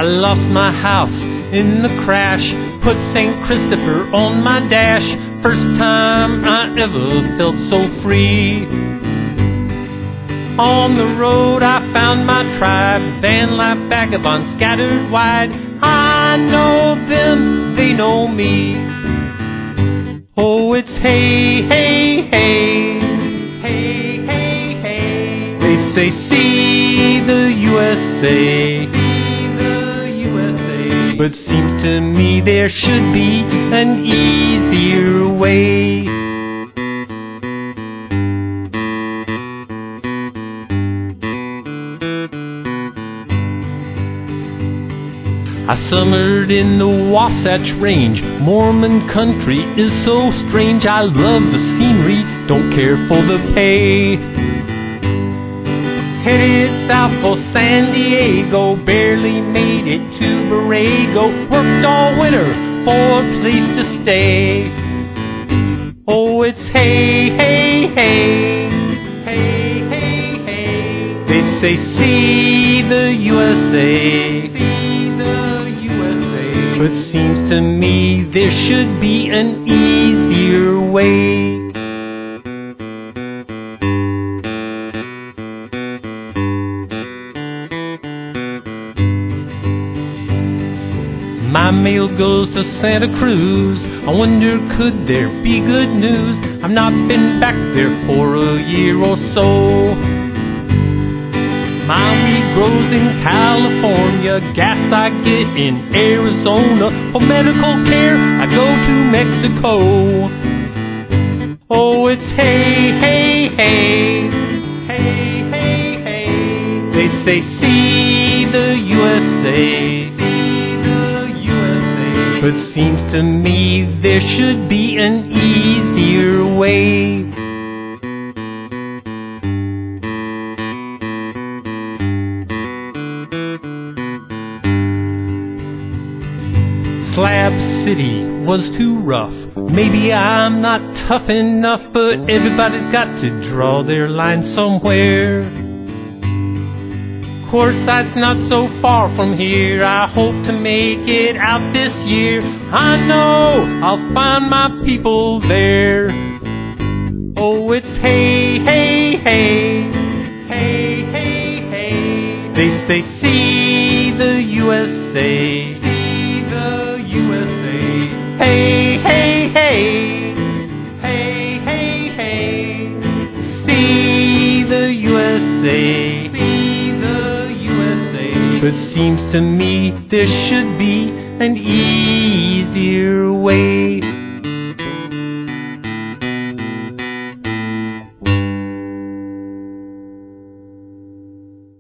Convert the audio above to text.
I lost my house in the crash, put St. Christopher on my dash. First time I ever felt so free. On the road I found my tribe, van life vagabonds scattered wide. I know them, they know me. Oh, it's hey, hey, hey, hey, hey, hey. They say see the USA, but seems to me there should be an easier way. I summered in the Wasatch Range. Mormon country is so strange. I love the scenery, don't care for the pay. Headed south for San Diego, barely made it to Borrego. Worked all winter for a place to stay. Oh, it's hey, hey, hey, hey, hey, hey. They say see the USA, but seems to me there should be an easier way. My mail goes to Santa Cruz. I wonder could there be good news? I've not been back there for a year or so. My weed grows in California, gas I get in Arizona. For medical care, I go to Mexico. Oh, it's hey, hey, hey, hey, hey, hey. They say see the USA, but seems to me there should be an easier way. Slab City was too rough. Maybe I'm not tough enough, but everybody's got to draw their line somewhere. Quartzsite's not so far from here. I hope to make it out this year. I know I'll find my people there. Oh, it's hey, hey, hey, hey, hey, hey. They say see the USA, hey, hey, hey, hey, hey, hey. See the USA, but seems to me there should be an easier way.